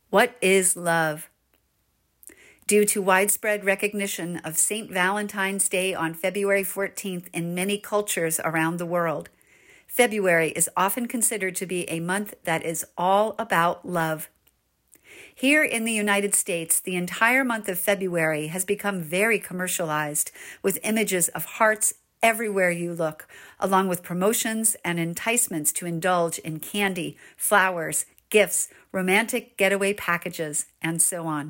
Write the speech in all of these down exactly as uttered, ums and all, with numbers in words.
What is love? Due to widespread recognition of Saint Valentine's Day on February fourteenth in many cultures around the world, February is often considered to be a month that is all about love. Here in the United States, the entire month of February has become very commercialized, with images of hearts everywhere you look, along with promotions and enticements to indulge in candy, flowers, gifts, romantic getaway packages, and so on.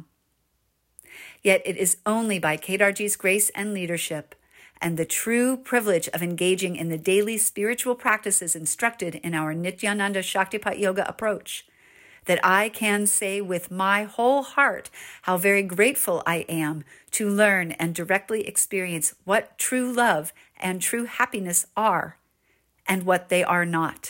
Yet it is only by Kedarji's grace and leadership and the true privilege of engaging in the daily spiritual practices instructed in our Nityananda Shaktipat Yoga approach that I can say with my whole heart how very grateful I am to learn and directly experience what true love and true happiness are and what they are not.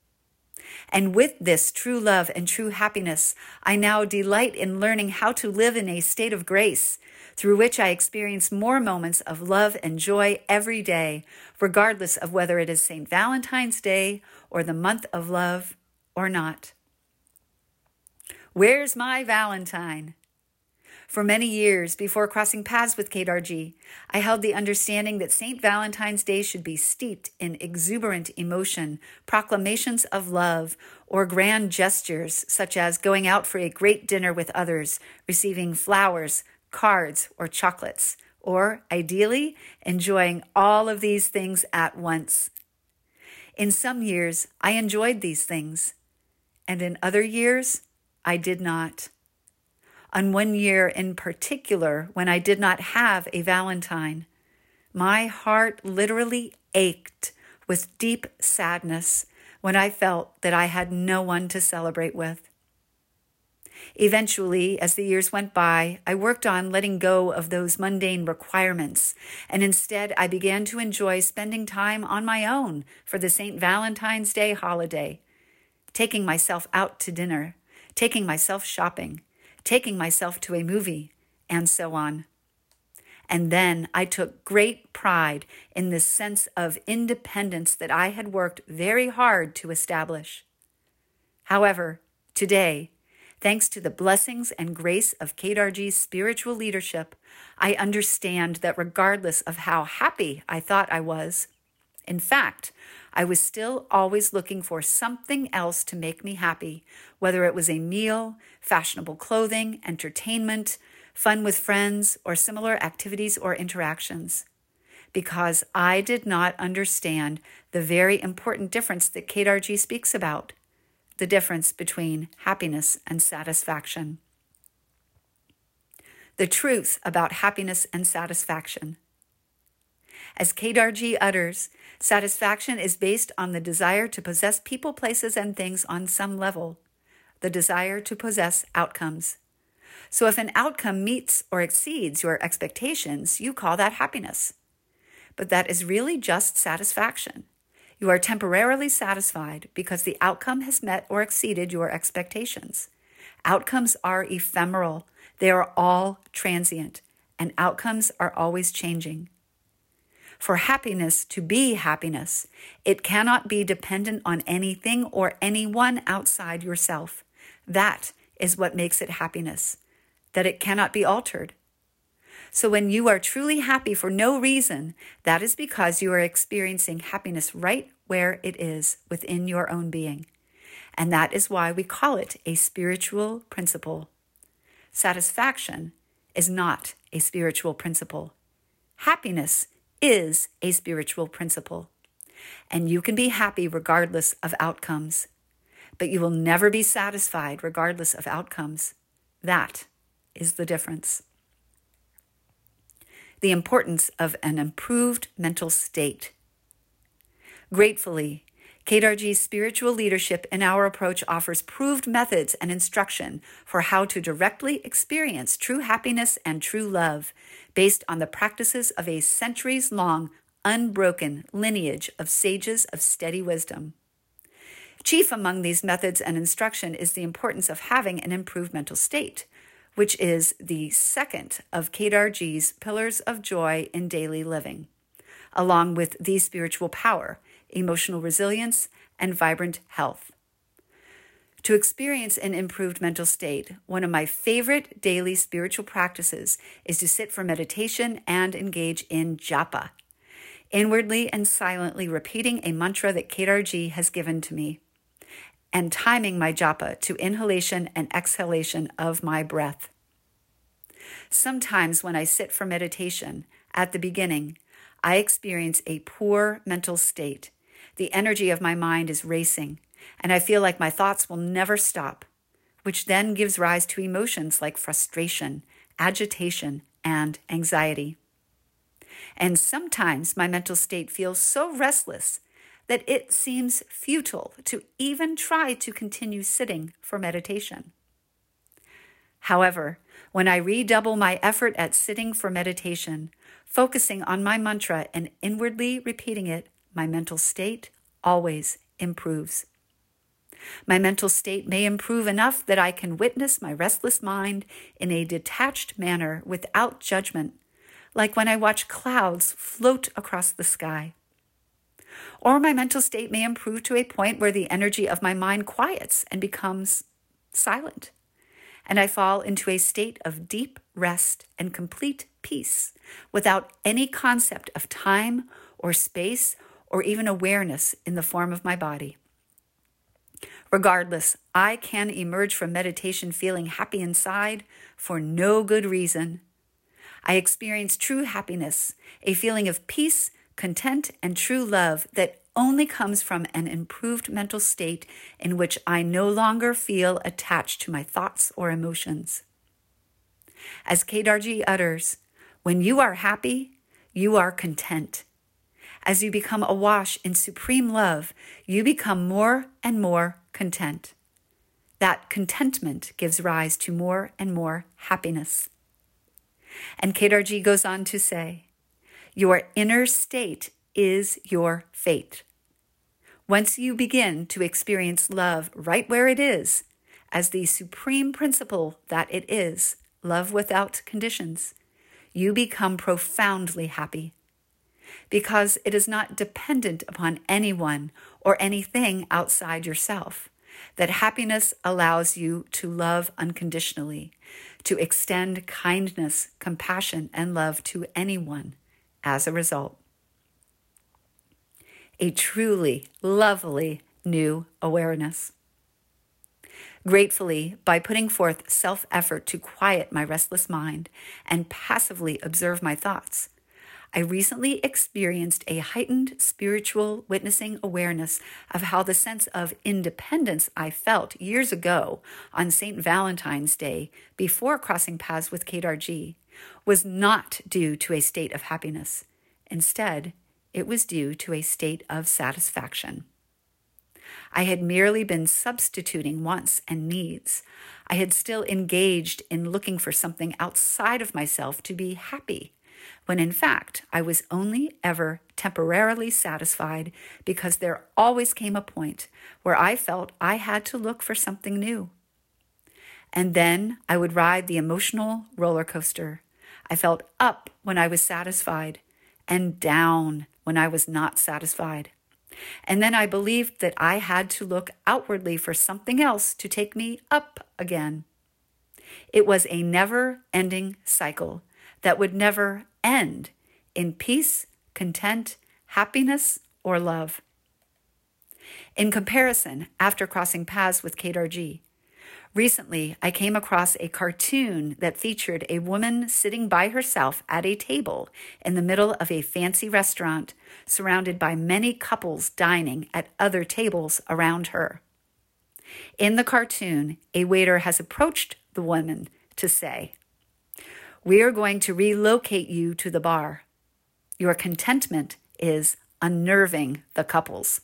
And with this true love and true happiness, I now delight in learning how to live in a state of grace through which I experience more moments of love and joy every day, regardless of whether it is Saint Valentine's Day or the month of love or not. Where's my Valentine? For many years before crossing paths with Kedarji, I held the understanding that Saint Valentine's Day should be steeped in exuberant emotion, proclamations of love, or grand gestures such as going out for a great dinner with others, receiving flowers, cards, or chocolates, or ideally, enjoying all of these things at once. In some years, I enjoyed these things, and in other years, I did not. On one year in particular, when I did not have a Valentine, my heart literally ached with deep sadness when I felt that I had no one to celebrate with. Eventually, as the years went by, I worked on letting go of those mundane requirements, and instead I began to enjoy spending time on my own for the Saint Valentine's Day holiday, taking myself out to dinner, taking myself shopping, taking myself to a movie, and so on. And then I took great pride in this sense of independence that I had worked very hard to establish. However, today, thanks to the blessings and grace of Kedarji's spiritual leadership, I understand that regardless of how happy I thought I was, in fact, I was still always looking for something else to make me happy, whether it was a meal, fashionable clothing, entertainment, fun with friends, or similar activities or interactions. Because I did not understand the very important difference that Kedarji speaks about, the difference between happiness and satisfaction. The truth about happiness and satisfaction. As Kedarji utters, satisfaction is based on the desire to possess people, places, and things on some level, the desire to possess outcomes. So if an outcome meets or exceeds your expectations, you call that happiness. But that is really just satisfaction. You are temporarily satisfied because the outcome has met or exceeded your expectations. Outcomes are ephemeral. They are all transient, and outcomes are always changing. For happiness to be happiness, it cannot be dependent on anything or anyone outside yourself. That is what makes it happiness, that it cannot be altered. So when you are truly happy for no reason, that is because you are experiencing happiness right where it is within your own being. And that is why we call it a spiritual principle. Satisfaction is not a spiritual principle. Happiness is a spiritual principle. And you can be happy regardless of outcomes, but you will never be satisfied regardless of outcomes. That is the difference. The importance of an improved mental state. Gratefully, Kedarji's spiritual leadership in our approach offers proved methods and instruction for how to directly experience true happiness and true love based on the practices of a centuries-long, unbroken lineage of sages of steady wisdom. Chief among these methods and instruction is the importance of having an improved mental state, which is the second of Kedarji's pillars of joy in daily living, along with the spiritual power, emotional resilience, and vibrant health. To experience an improved mental state, one of my favorite daily spiritual practices is to sit for meditation and engage in japa, inwardly and silently repeating a mantra that Kedarji has given to me, and timing my japa to inhalation and exhalation of my breath. Sometimes when I sit for meditation, at the beginning, I experience a poor mental state. The energy of my mind is racing, and I feel like my thoughts will never stop, which then gives rise to emotions like frustration, agitation, and anxiety. And sometimes my mental state feels so restless that it seems futile to even try to continue sitting for meditation. However, when I redouble my effort at sitting for meditation, focusing on my mantra and inwardly repeating it, my mental state always improves. My mental state may improve enough that I can witness my restless mind in a detached manner without judgment, like when I watch clouds float across the sky. Or my mental state may improve to a point where the energy of my mind quiets and becomes silent, and I fall into a state of deep rest and complete peace without any concept of time or space or even awareness in the form of my body. Regardless, I can emerge from meditation feeling happy inside for no good reason. I experience true happiness, a feeling of peace, content, and true love that only comes from an improved mental state in which I no longer feel attached to my thoughts or emotions. As Kedarji utters, when you are happy, you are content. As you become awash in supreme love, you become more and more content. That contentment gives rise to more and more happiness. And Kedarji goes on to say, your inner state is your fate. Once you begin to experience love right where it is, as the supreme principle that it is, love without conditions, you become profoundly happy. Because it is not dependent upon anyone or anything outside yourself, that happiness allows you to love unconditionally, to extend kindness, compassion, and love to anyone as a result. A truly lovely new awareness. Gratefully, by putting forth self-effort to quiet my restless mind and passively observe my thoughts, I recently experienced a heightened spiritual witnessing awareness of how the sense of independence I felt years ago on Saint Valentine's Day before crossing paths with Kedarji was not due to a state of happiness. Instead, it was due to a state of satisfaction. I had merely been substituting wants and needs. I had still engaged in looking for something outside of myself to be happy, when in fact I was only ever temporarily satisfied because there always came a point where I felt I had to look for something new. And then I would ride the emotional roller coaster. I felt up when I was satisfied and down when I was not satisfied. And then I believed that I had to look outwardly for something else to take me up again. It was a never-ending cycle that would never end in peace, content, happiness, or love. In comparison, after crossing paths with Kedarji, recently I came across a cartoon that featured a woman sitting by herself at a table in the middle of a fancy restaurant, surrounded by many couples dining at other tables around her. In the cartoon, a waiter has approached the woman to say, "We are going to relocate you to the bar. Your contentment is unnerving the couples."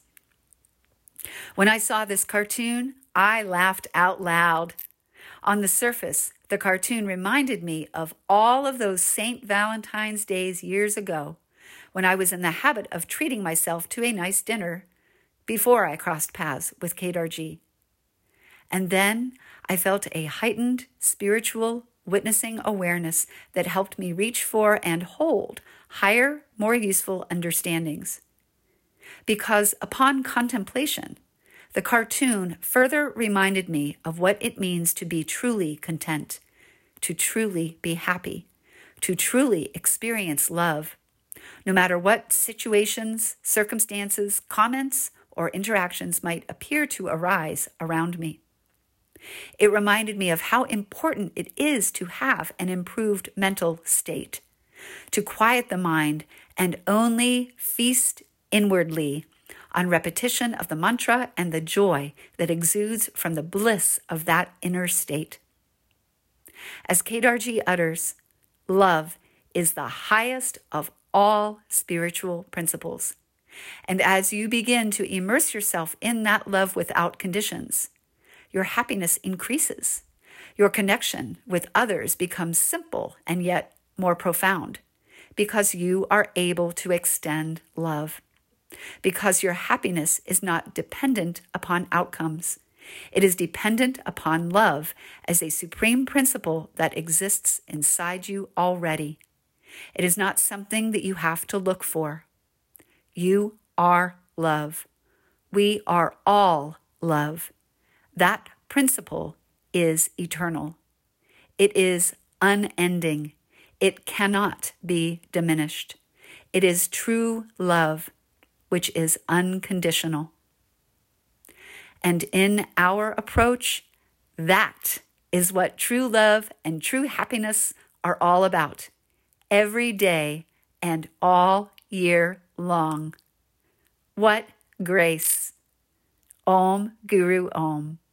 When I saw this cartoon, I laughed out loud. On the surface, the cartoon reminded me of all of those Saint Valentine's days years ago, when I was in the habit of treating myself to a nice dinner before I crossed paths with Kedarji. And then I felt a heightened spiritual witnessing awareness that helped me reach for and hold higher, more useful understandings. Because upon contemplation, The cartoon further reminded me of what it means to be truly content, to truly be happy, to truly experience love, no matter what situations, circumstances, comments, or interactions might appear to arise around me. It reminded me of how important it is to have an improved mental state, to quiet the mind and only feast inwardly on repetition of the mantra and the joy that exudes from the bliss of that inner state. As Kedarji utters, love is the highest of all spiritual principles. And as you begin to immerse yourself in that love without conditions, your happiness increases. Your connection with others becomes simple and yet more profound, because you are able to extend love. Because your happiness is not dependent upon outcomes. It is dependent upon love as a supreme principle that exists inside you already. It is not something that you have to look for. You are love. We are all love. That principle is eternal. It is unending. It cannot be diminished. It is true love, which is unconditional. And in our approach, that is what true love and true happiness are all about, every day and all year long. What grace! Om Guru Om.